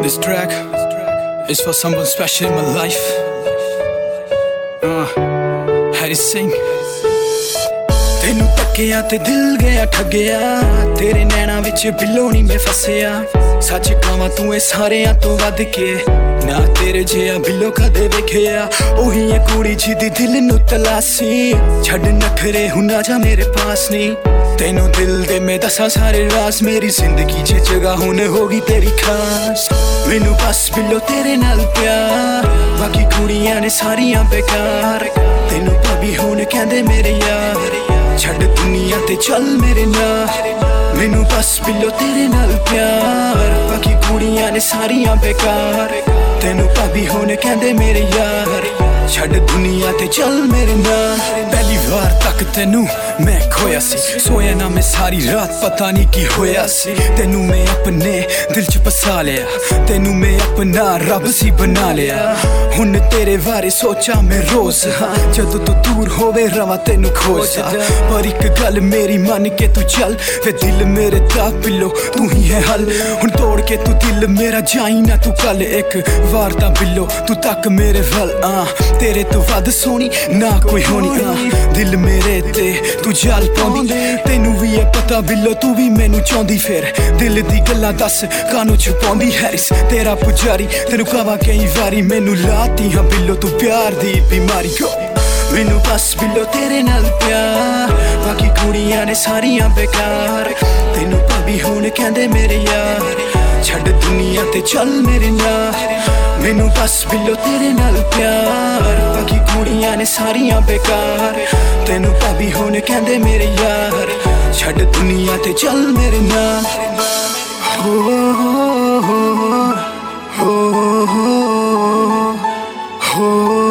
This track is for someone special in my life. Harry Singh. ਤੈਨੂੰ ਤੱਕਿਆ ਤੇ ਦਿਲ ਗਿਆ ਠੱਗਿਆ, ਤੇਰੇ ਨੈਣਾ ਵਿੱਚ ਬਿੱਲੋ ਨੀ ਮੈਂ ਫਸਿਆ। ਸੱਚ ਕਹਾਂ ਤੂੰ ਇਹ ਸਾਰਿਆਂ ਤੋਂ ਵੱਧ ਕੇ, ਨਾ ਤੇਰੇ ਜਿਹਾ ਬਿੱਲੋ ਕਦੇ ਵੇਖਿਆ। ਉਹੀ ਹੈ ਕੁੜੀ ਜਿਹਦੀ ਦਿਲ ਨੂੰ ਤਲਾਸੀ, ਛੱਡ ਨਖਰੇ ਹੁਣ ਆ ਜਾ ਮੇਰੇ ਪਾਸ ਨੀ। ਤੈਨੂੰ ਦਿਲ ਦੇ ਮੈਂ ਦੱਸਾਂ ਸਾਰੇ ਰਾਜ਼, ਮੇਰੀ ਜ਼ਿੰਦਗੀ 'ਚ ਜਗ੍ਹਾ ਹੁਣ ਹੋ ਗਈ ਤੇਰੀ ਖਾਸ। ਮੈਨੂੰ ਬਸ ਬਿੱਲੋ ਤੇਰੇ ਨਾਲ ਪਿਆਰ, ਬਾਕੀ ਕੁੜੀਆਂ ਨੇ ਸਾਰੀਆਂ ਬੇਕਾਰ। ਤੈਨੂੰ ਭਾਬੀ ਹੁਣ ਕਹਿੰਦੇ ਮੇਰੇ ਯਾਰ, ਛੱਡ ਦੁਨੀਆ ਤੇ ਚੱਲ ਮੇਰੇ ਨਾਲ। ਮੈਨੂੰ ਬਸ ਬਿੱਲੋ ਤੇਰੇ ਨਾਲ ਪਿਆਰ, ਬਾਕੀ ਕੁੜੀਆਂ ਨੇ ਸਾਰੀਆਂ ਬੇਕਾਰ। ਤੈਨੂੰ ਭਾਬੀ ਹੁਣ ਕਹਿੰਦੇ ਮੇਰੇ ਯਾਰ, ਛੱਡ ਦੁਨੀਆ ਤੇ ਚੱਲ ਮੇਰੇ ਨਾਲ। ਪਹਿਲੀ ਵਾਰ ਤੱਕ ਤੈਨੂੰ ਮੈਂ ਖੋਇਆ ਸੀ, ਸੋਇਆ ਨਾ ਮੈਂ ਸਾਰੀ ਰਾਤ, ਪਤਾ ਨਹੀਂ ਕੀ ਹੋਇਆ ਸੀ। ਤੈਨੂੰ ਮੈਂ ਆਪਣੇ ਦਿਲ 'ਚ ਵਸਾ ਲਿਆ, ਤੈਨੂੰ ਮੈਂ ਆਪਣਾ ਰੱਬ ਸੀ ਬਣਾ ਲਿਆ। ਹੁਣ ਤੇਰੇ ਬਾਰੇ ਸੋਚਾਂ ਮੈਂ ਰੋਜ਼, ਜਦੋਂ ਤੂੰ ਦੂਰ ਹੋਵੇ ਰਵਾਂ ਤੈਨੂੰ ਖੋਜਦਾ। ਪਰ ਇੱਕ ਗੱਲ ਮੇਰੀ ਮੰਨ ਕੇ ਤੂੰ ਚੱਲ, ਵੇ ਦਿਲ ਮੇਰੇ ਦਾ ਬਿੱਲੋ ਤੂੰ ਹੀ ਹੈ ਹੱਲ। ਹੁਣ ਤੋੜ ਕੇ ਤੂੰ ਦਿਲ ਮੇਰਾ ਜਾਈ ਨਾ ਤੂੰ ਕੱਲ, ਇੱਕ ਵਾਰ ਤਾਂ ਬਿੱਲੋ ਤੂੰ ਤੱਕ ਮੇਰੇ ਵੱਲ। ਤੇਰੇ ਤੋਂ ਵੱਧ ਸੋਹਣੀ ਨਾ ਕੋਈ ਹੋਣੀ, ਦਿਲ ਮੇਰੇ ਤੇ ਤੂੰ ਜਲ ਪਾਉਂਦੀ। ਤੈਨੂੰ ਵੀ ਇਹ ਪਤਾ ਬਿੱਲੋ ਤੂੰ ਵੀ ਮੈਨੂੰ ਚਾਹੁੰਦੀ, ਫਿਰ ਦਿਲ ਦੀ ਗੱਲਾਂ ਦੱਸ ਕਾਹਨੂੰ ਛੁਪਾਉਂਦੀ। ਹੈਰਿਸ ਤੇਰਾ ਪੁਜਾਰੀ, ਤੈਨੂੰ ਕਹਾਂ ਕਈ ਵਾਰੀ, ਮੈਨੂੰ ਲਾਤੀ ਹਾਂ ਬਿੱਲੋ ਤੂੰ ਪਿਆਰ ਦੀ ਬਿਮਾਰੀ। ਮੈਨੂੰ ਬਸ ਬਿੱਲੋ ਤੇਰੇ ਨਾਲ ਪਿਆਰ, ਬਾਕੀ ਕੁੜੀਆਂ ਨੇ ਸਾਰੀਆਂ ਬੇਕਾਰ। ਤੈਨੂੰ ਭਾਬੀ ਹੁਣ ਕਹਿੰਦੇ ਮੇਰੇ ਯਾਰ, ਛੱਡ ਦੁਨੀਆ ਤੇ ਚੱਲ ਮੇਰੇ ਨਾਲ। ਮੈਨੂੰ ਬਸ ਬਿੱਲੋ ਤੇਰੇ ਨਾਲ ਪਿਆਰ, ਬਾਕੀ ਕੁੜੀਆਂ ਨੇ ਸਾਰੀਆਂ ਬੇਕਾਰ। ਤੈਨੂੰ ਭਾਬੀ ਹੁਣ ਕਹਿੰਦੇ ਮੇਰੇ ਯਾਰ, ਛੱਡ ਦੁਨੀਆ ਤੇ ਚੱਲ ਮੇਰੇ ਨਾਲ। ਹੋ ਹੋ ਹੋ ਹੋ ਹੋ ਹੋ